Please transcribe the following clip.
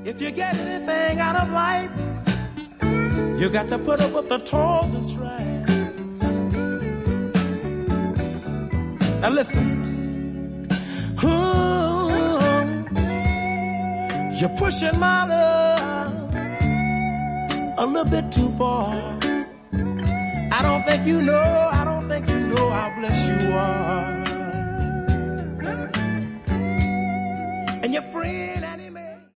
If you get anything out of life, you got to put up with the toils and strife. Now listen. Ooh, you're pushing my love a little bit too far. I don't think you know how blessed you are. And your friend